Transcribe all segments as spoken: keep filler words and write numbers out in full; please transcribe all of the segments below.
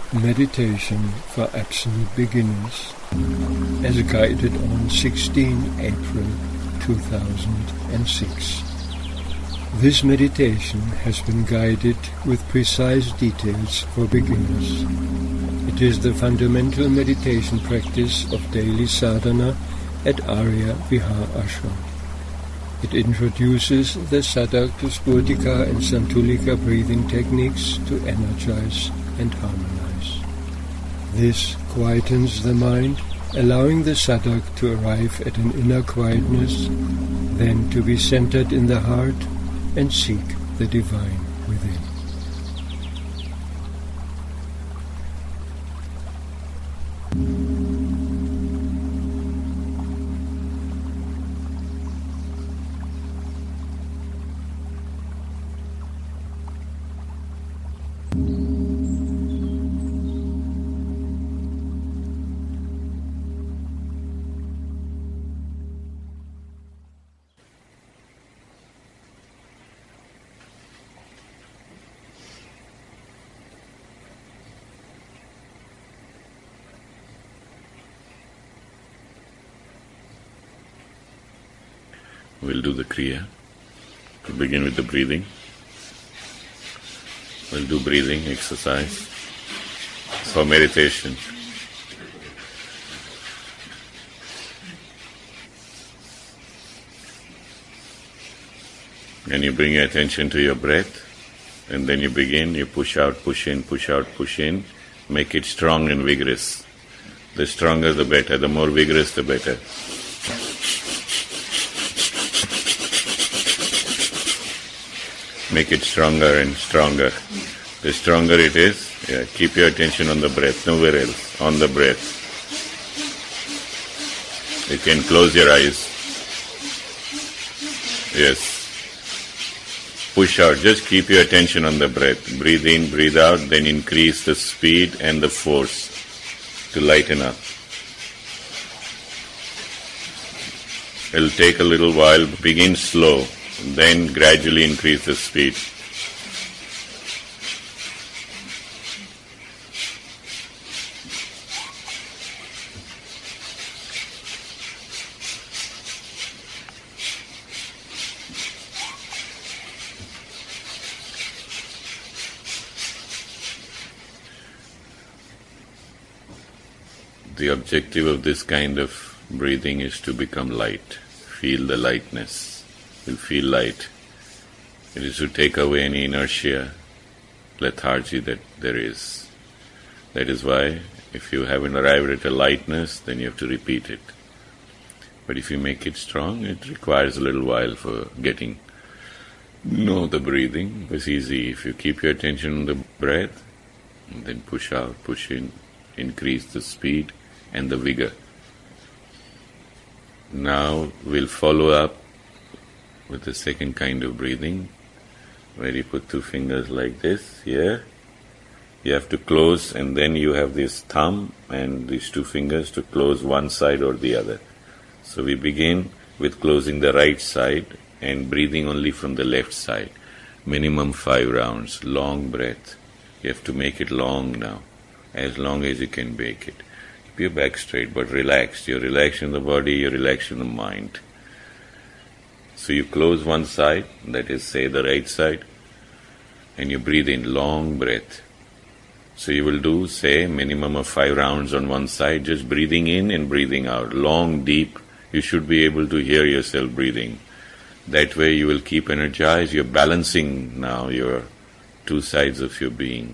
Meditation for Absolute Beginners, as guided on sixteenth of April two thousand six. This meditation has been guided with precise details for beginners. It is the fundamental meditation practice of daily sadhana at Arya Vihar Ashram. It introduces the Saddhartha Spurtika and Santulika breathing techniques to energize and harmonize. This quietens the mind, allowing the sadhak to arrive at an inner quietness, then to be centered in the heart and seek the divine within. We'll do the Kriya. We'll begin with the breathing. We'll do breathing exercise for meditation. And you bring your attention to your breath, and then you begin, you push out, push in, push out, push in. Make it strong and vigorous. The stronger the better, the more vigorous the better. Make it stronger and stronger. The stronger it is, yeah, keep your attention on the breath, nowhere else, on the breath. You can close your eyes. Yes. Push out, just keep your attention on the breath. Breathe in, breathe out, then increase the speed and the force to lighten up. It'll take a little while, begin slow. Then gradually increase the speed. The objective of this kind of breathing is to become light. Feel the lightness. You'll feel light. It is to take away any inertia, lethargy that there is. That is why if you haven't arrived at a lightness, then you have to repeat it. But if you make it strong, it requires a little while for getting know the breathing. It's easy. If you keep your attention on the breath, and then push out, push in, increase the speed and the vigor. Now we'll follow up with the second kind of breathing, where you put two fingers like this here. You have to close, and then you have this thumb and these two fingers to close one side or the other. So we begin with closing the right side and breathing only from the left side. Minimum five rounds, long breath. You have to make it long now, as long as you can make it. Keep your back straight, but relaxed. You're relaxed in the body, you're relaxed in the mind. So you close one side, that is, say, the right side, and you breathe in, long breath. So you will do, say, minimum of five rounds on one side, just breathing in and breathing out, long, deep. You should be able to hear yourself breathing. That way you will keep energized. You're balancing now your two sides of your being.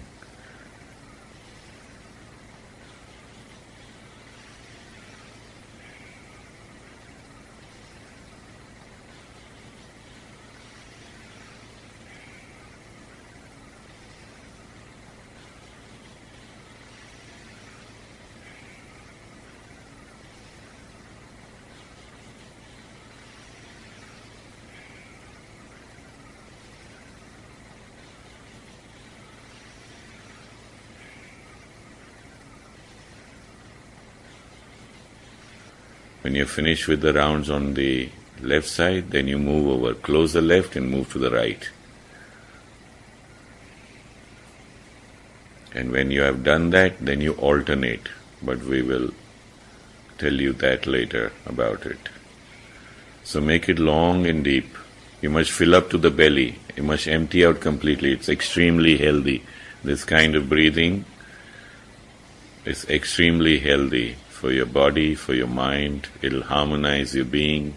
When you finish with the rounds on the left side, then you move over, close the left and move to the right. And when you have done that, then you alternate. But we will tell you that later about it. So make it long and deep. You must fill up to the belly. You must empty out completely. It's extremely healthy. This kind of breathing is extremely healthy for your body, for your mind. It'll harmonize your being.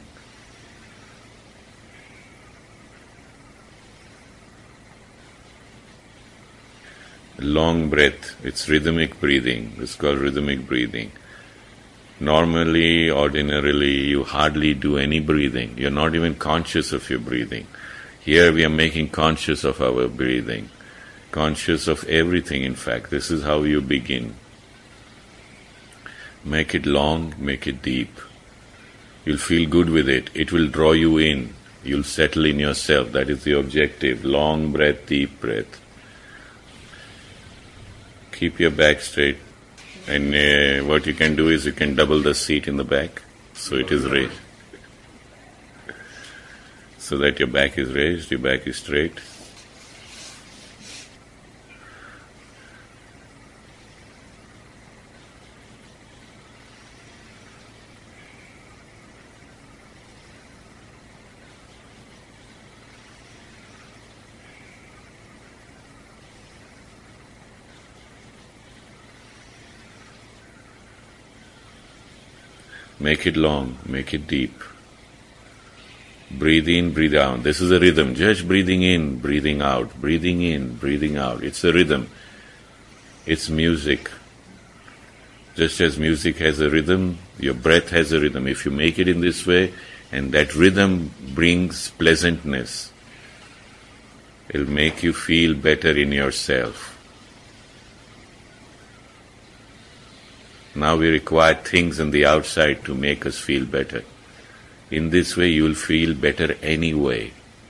Long breath, it's rhythmic breathing. It's called rhythmic breathing. Normally, ordinarily, you hardly do any breathing. You're not even conscious of your breathing. Here we are making conscious of our breathing. Conscious of everything, in fact. This is how you begin. Make it long, make it deep. You'll feel good with it. It will draw you in. You'll settle in yourself. That is the objective. Long breath, deep breath. Keep your back straight. And uh, what you can do is you can double the seat in the back. So it is raised. So that your back is raised, your back is straight. Make it long, make it deep. Breathe in, breathe out. This is a rhythm. Just breathing in, breathing out, breathing in, breathing out. It's a rhythm. It's music. Just as music has a rhythm, your breath has a rhythm. If you make it in this way, and that rhythm brings pleasantness, it'll make you feel better in yourself. Now we require things on the outside to make us feel better. In this way, you will feel better anyway.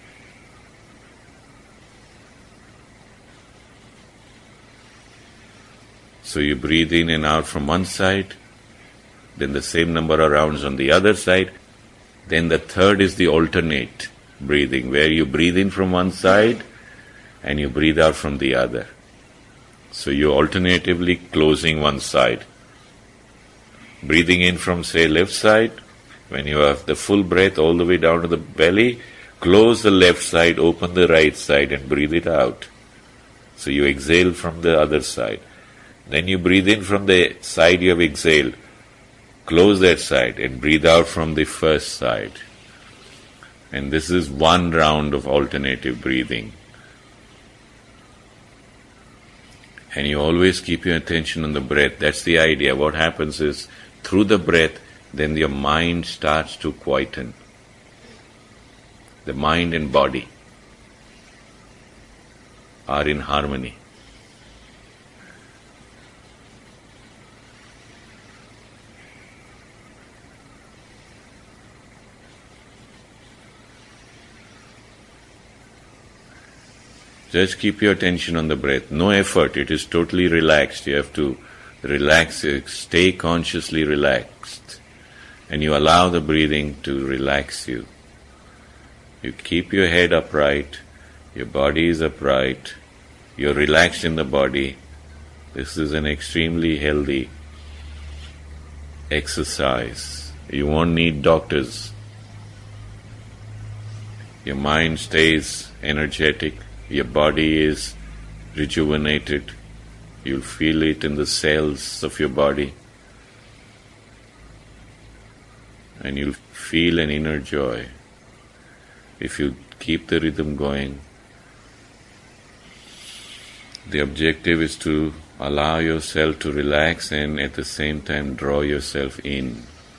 So you breathe in and out from one side, then the same number of rounds on the other side. Then the third is the alternate breathing, where you breathe in from one side and you breathe out from the other. So you're alternatively closing one side. Breathing in from, say, left side, when you have the full breath all the way down to the belly, close the left side, open the right side and breathe it out. So you exhale from the other side. Then you breathe in from the side you have exhaled, close that side and breathe out from the first side. And this is one round of alternative breathing. And you always keep your attention on the breath. That's the idea. What happens is, through the breath, then your mind starts to quieten. The mind and body are in harmony. Just keep your attention on the breath. No effort. It is totally relaxed. You have to relax, stay consciously relaxed. And you allow the breathing to relax you. You keep your head upright. Your body is upright. You're relaxed in the body. This is an extremely healthy exercise. You won't need doctors. Your mind stays energetic. Your body is rejuvenated. You'll feel it in the cells of your body. And you'll feel an inner joy. If you keep the rhythm going, the objective is to allow yourself to relax and at the same time draw yourself in.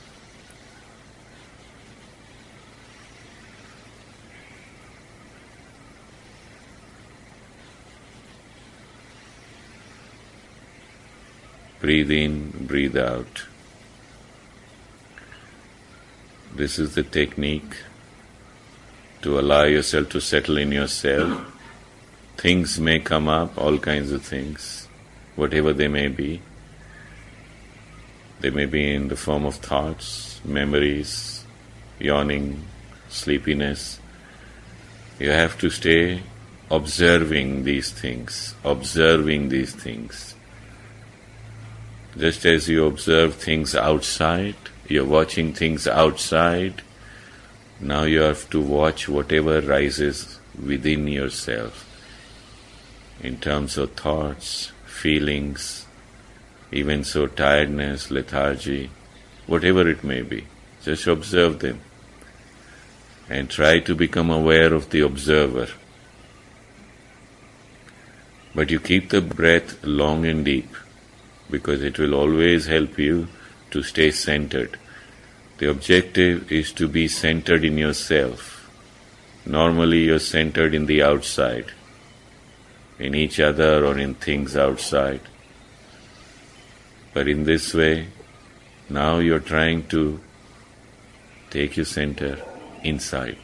Breathe in, breathe out. This is the technique to allow yourself to settle in yourself. Things may come up, all kinds of things, whatever they may be. They may be in the form of thoughts, memories, yawning, sleepiness. You have to stay observing these things, observing these things. Just as you observe things outside, you're watching things outside, now you have to watch whatever rises within yourself in terms of thoughts, feelings, even so tiredness, lethargy, whatever it may be. Just observe them and try to become aware of the observer. But you keep the breath long and deep, because it will always help you to stay centered. The objective is to be centered in yourself. Normally you're centered in the outside, in each other or in things outside. But in this way, now you're trying to take your center inside.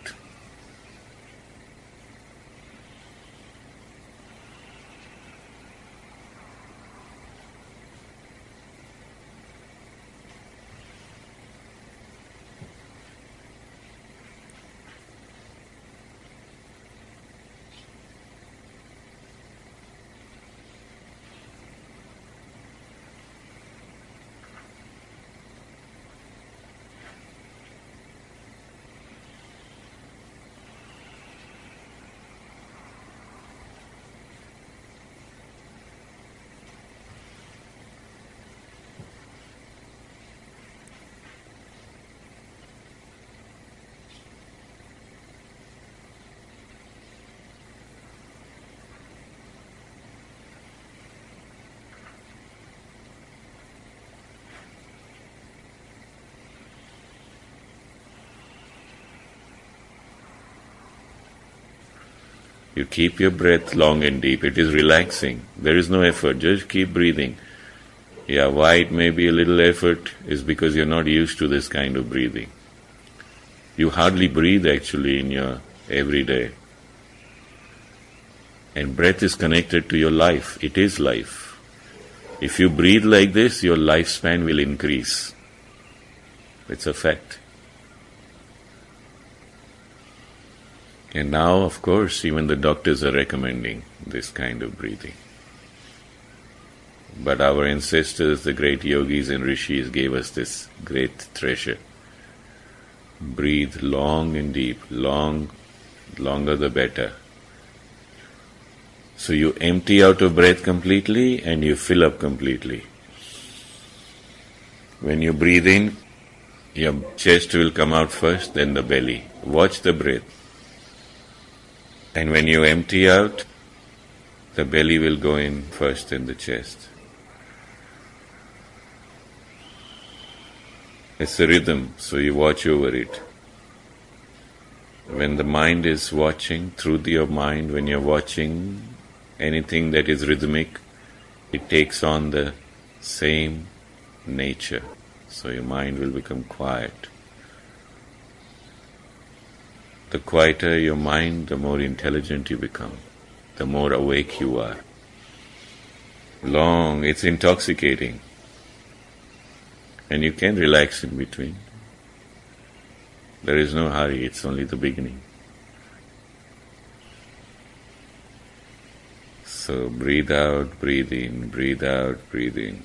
You keep your breath long and deep. It is relaxing. There is no effort. Just keep breathing. Yeah, why it may be a little effort is because you're not used to this kind of breathing. You hardly breathe actually in your everyday. And breath is connected to your life. It is life. If you breathe like this, your lifespan will increase. It's a fact. And now, of course, even the doctors are recommending this kind of breathing. But our ancestors, the great yogis and rishis, gave us this great treasure. Breathe long and deep, long, longer the better. So you empty out of breath completely and you fill up completely. When you breathe in, your chest will come out first, then the belly. Watch the breath. And when you empty out, the belly will go in first, then the chest. It's a rhythm, so you watch over it. When the mind is watching, through your mind, when you're watching anything that is rhythmic, it takes on the same nature. So your mind will become quiet. The quieter your mind, the more intelligent you become, the more awake you are. Long, it's intoxicating. And you can relax in between. There is no hurry, it's only the beginning. So breathe out, breathe in, breathe out, breathe in.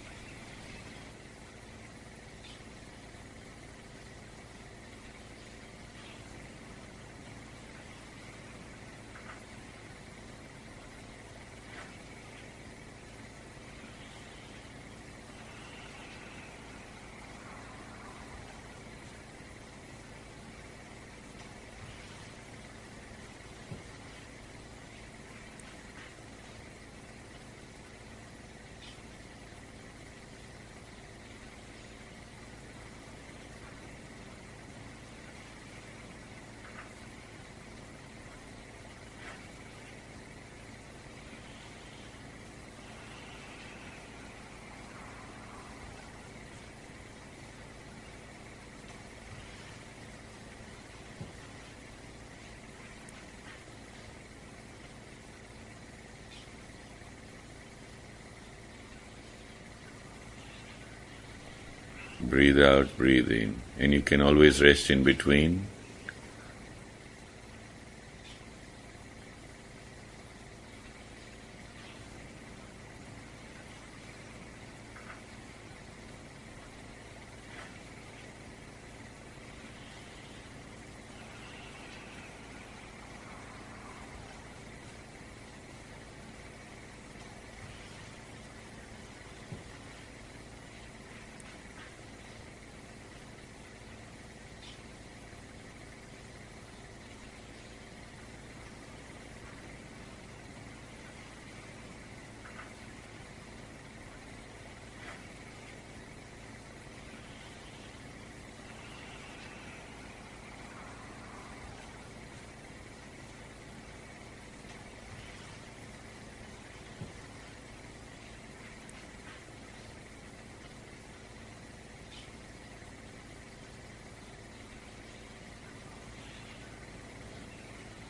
Breathe out, breathe in. And you can always rest in between.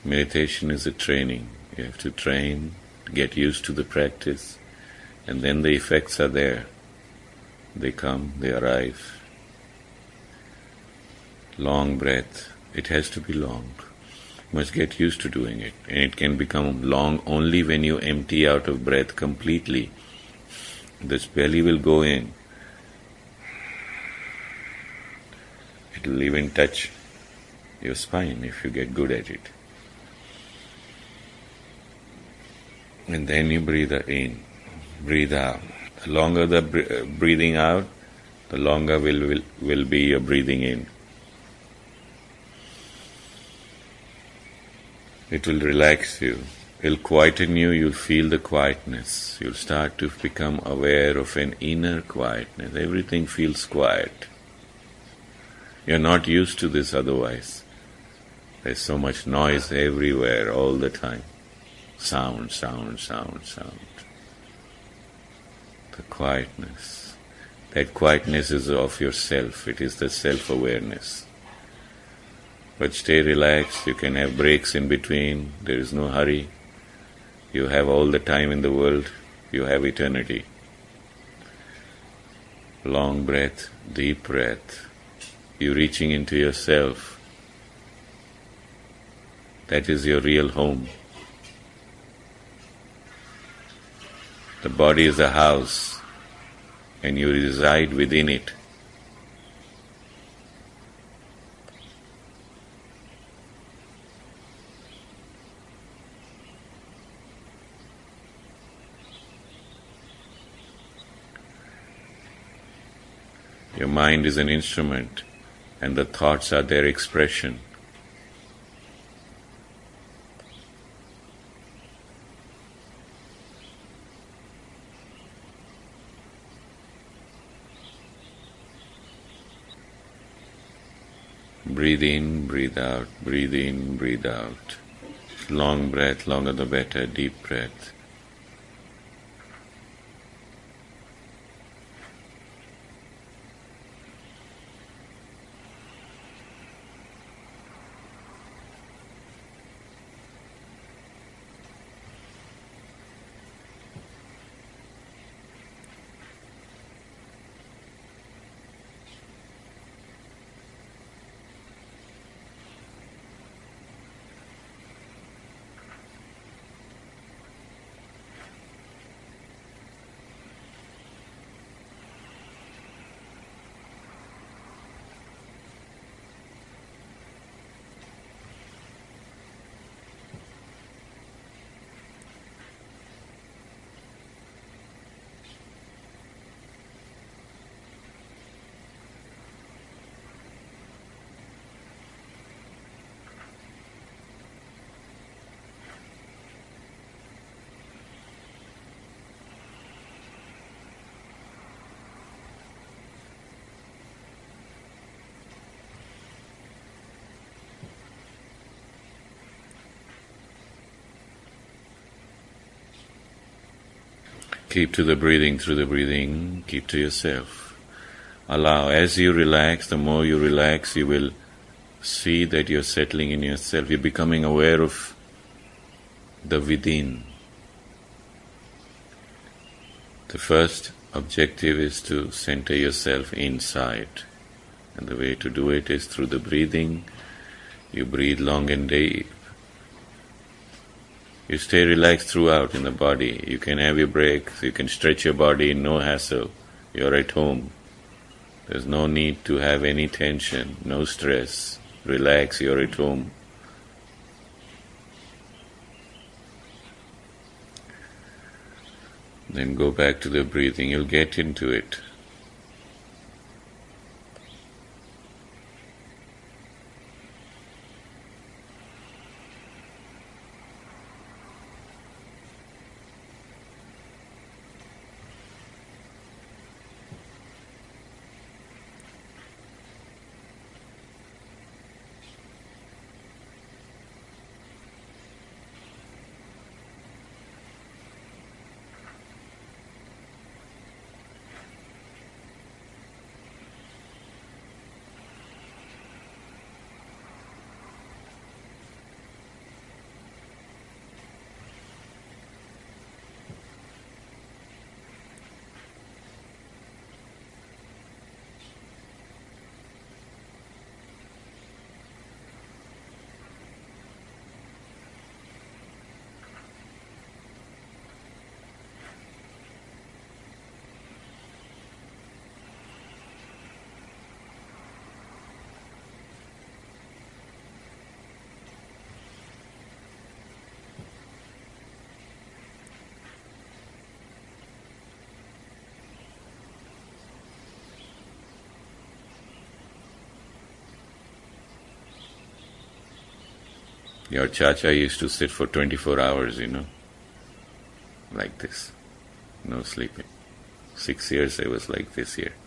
Meditation is a training. You have to train, get used to the practice, and then the effects are there. They come, they arrive. Long breath. It has to be long. You must get used to doing it. And it can become long only when you empty out of breath completely. This belly will go in. It will even touch your spine if you get good at it. And then you breathe in, breathe out. The longer the breathing out, the longer will, will, will be your breathing in. It will relax you. It will quieten you. You'll feel the quietness. You'll start to become aware of an inner quietness. Everything feels quiet. You're not used to this otherwise. There's so much noise everywhere all the time. Sound, sound, sound, sound. The quietness. That quietness is of yourself. It is the self-awareness. But stay relaxed. You can have breaks in between. There is no hurry. You have all the time in the world. You have eternity. Long breath, deep breath. You reaching into yourself. That is your real home. The body is a house, and you reside within it. Your mind is an instrument, and the thoughts are their expression. Breathe in, breathe out, breathe in, breathe out. Long breath, longer the better, deep breath. Keep to the breathing through the breathing, keep to yourself. Allow, as you relax, the more you relax, you will see that you're settling in yourself. You're becoming aware of the within. The first objective is to center yourself inside. And the way to do it is through the breathing. You breathe long and deep. You stay relaxed throughout in the body. You can have your breaks, you can stretch your body, no hassle. You're at home. There's no need to have any tension, no stress. Relax, you're at home. Then go back to the breathing. You'll get into it. Your chacha used to sit for twenty-four hours, you know, like this, no sleeping. Six years I was like this here.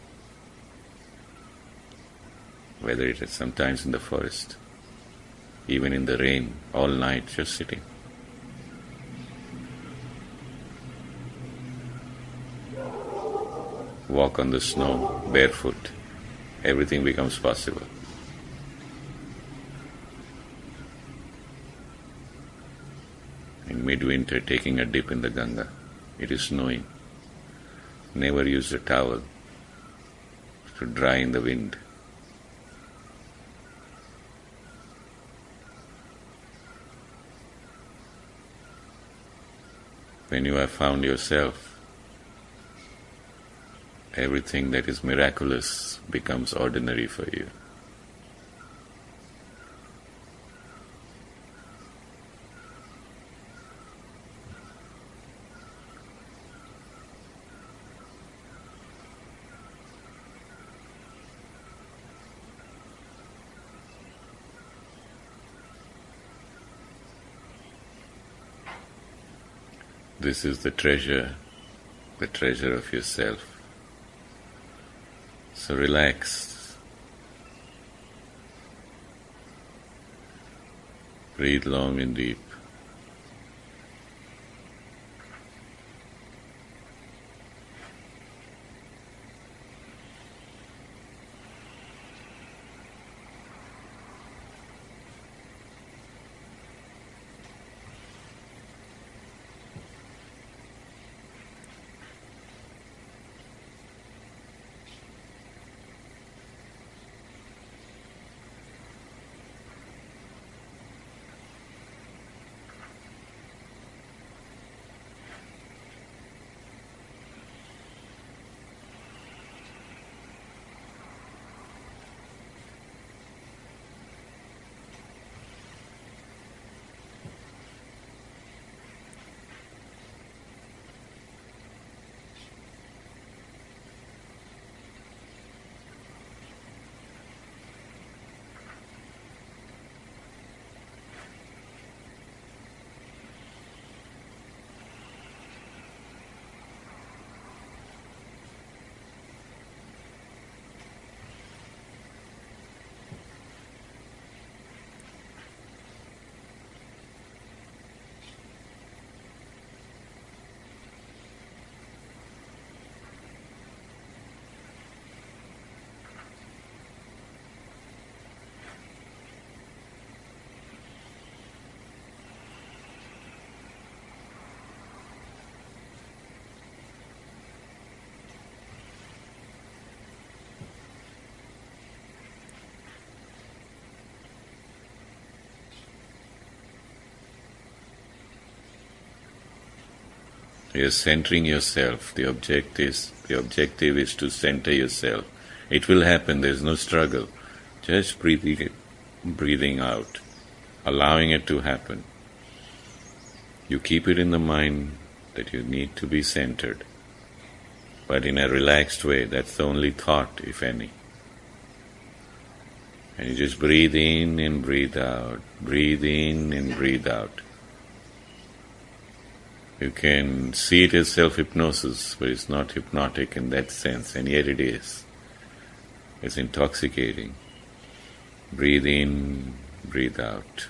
Whether it is sometimes in the forest, even in the rain, all night just sitting. Walk on the snow, barefoot. Everything becomes possible. In midwinter, taking a dip in the Ganga. It is snowing. Never use a towel to dry in the wind. When you have found yourself, everything that is miraculous becomes ordinary for you. This is the treasure, the treasure of yourself. So relax. Breathe long and deep. You are centering yourself. The object is, the objective is to center yourself. It will happen. There is no struggle. Just breathing it, breathing out, allowing it to happen. You keep it in the mind that you need to be centered, but in a relaxed way. That's the only thought, if any. And you just breathe in and breathe out, breathe in and breathe out. You can see it as self-hypnosis, but it's not hypnotic in that sense, and yet it is. It's intoxicating. Breathe in, breathe out.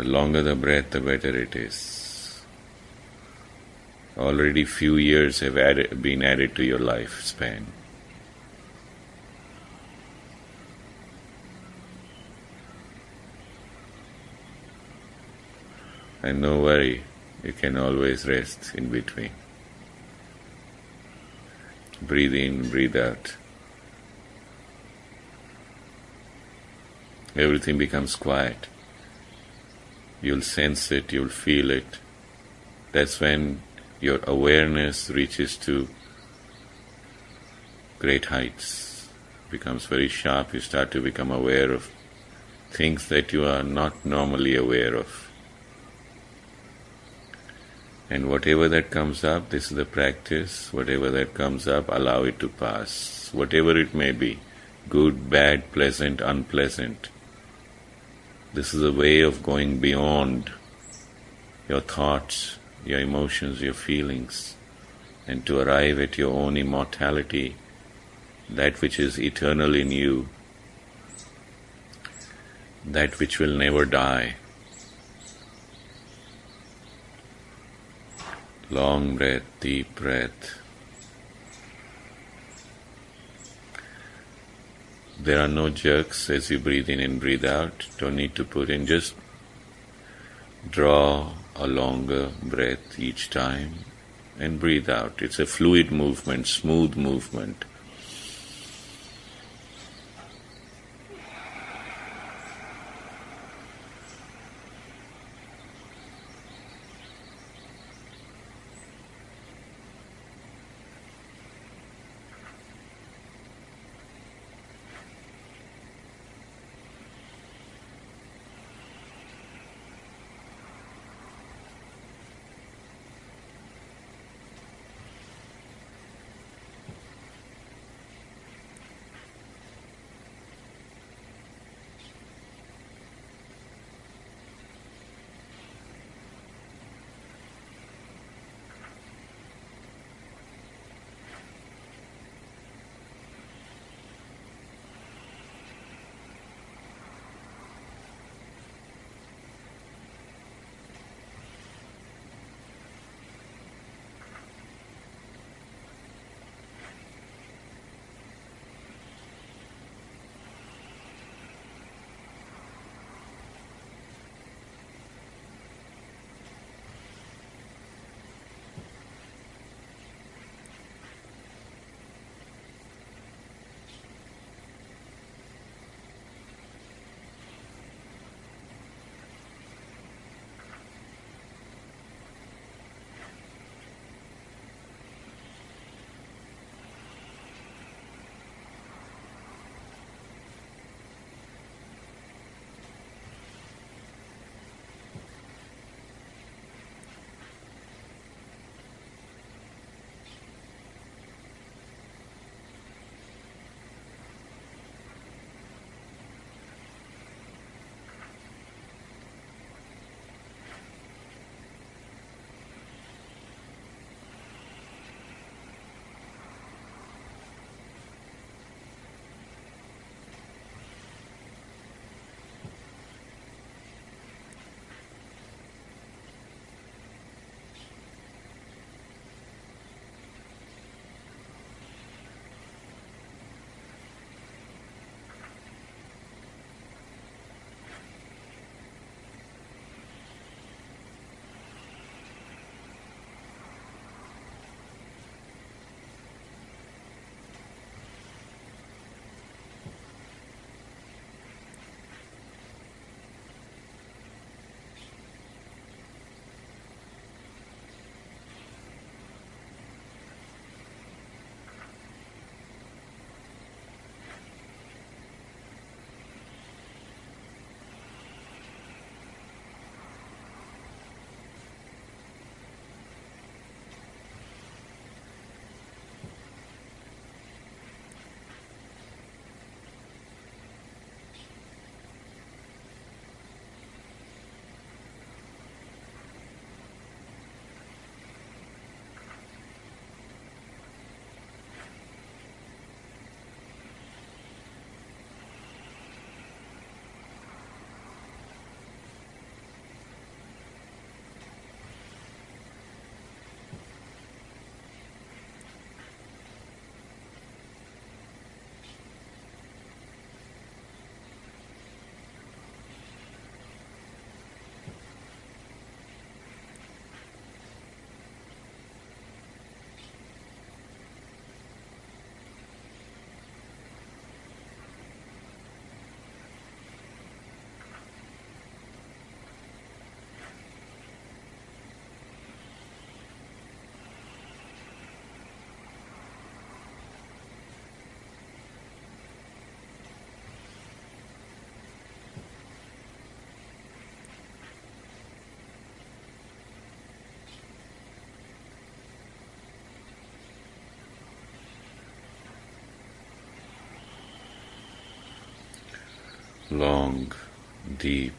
The longer the breath, the better it is. Already few years have added, been added to your lifespan. And no worry, you can always rest in between. Breathe in, breathe out. Everything becomes quiet. You'll sense it, you'll feel it. That's when your awareness reaches to great heights, becomes very sharp. You start to become aware of things that you are not normally aware of. And whatever that comes up, this is the practice, whatever that comes up, allow it to pass. Whatever it may be, good, bad, pleasant, unpleasant. This is a way of going beyond your thoughts, your emotions, your feelings, and to arrive at your own immortality, that which is eternal in you, that which will never die. Long breath, deep breath. There are no jerks as you breathe in and breathe out. Don't need to put in. Just draw a longer breath each time and breathe out. It's a fluid movement, smooth movement. long, deep.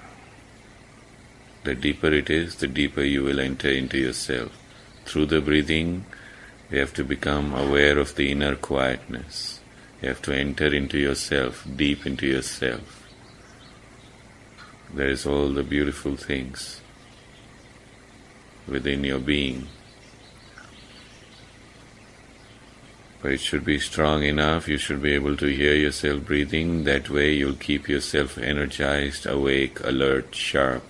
The deeper it is, the deeper you will enter into yourself. Through the breathing, you have to become aware of the inner quietness. You have to enter into yourself, deep into yourself. There is all the beautiful things within your being. But it should be strong enough, you should be able to hear yourself breathing. That way you'll keep yourself energized, awake, alert, sharp.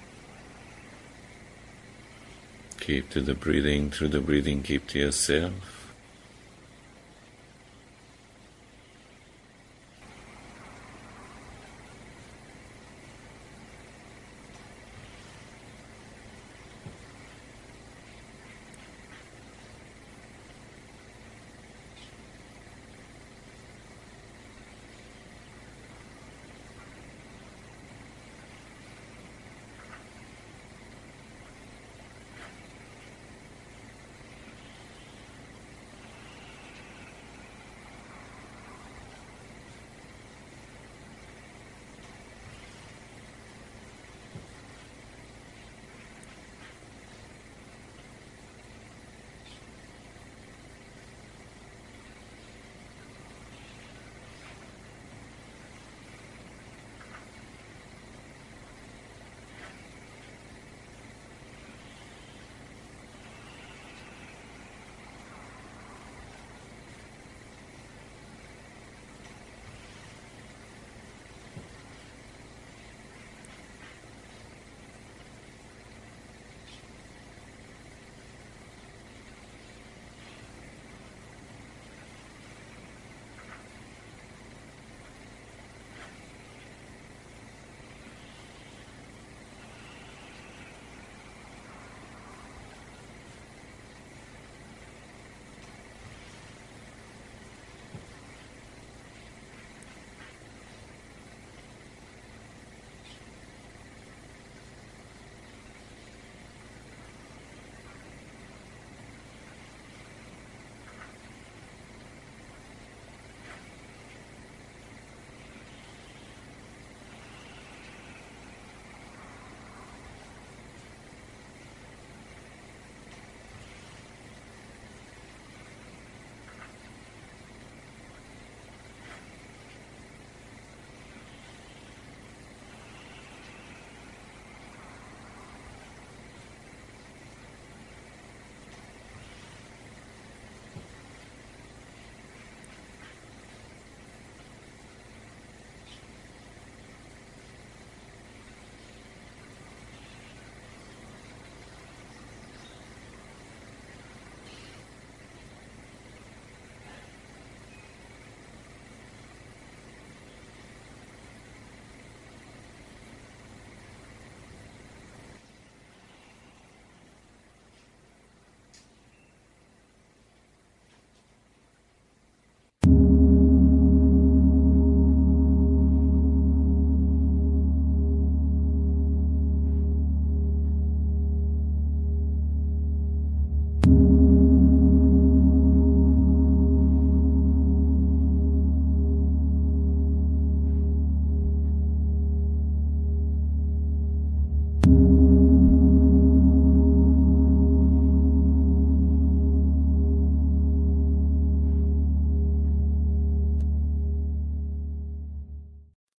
Keep to the breathing, through the breathing keep to yourself.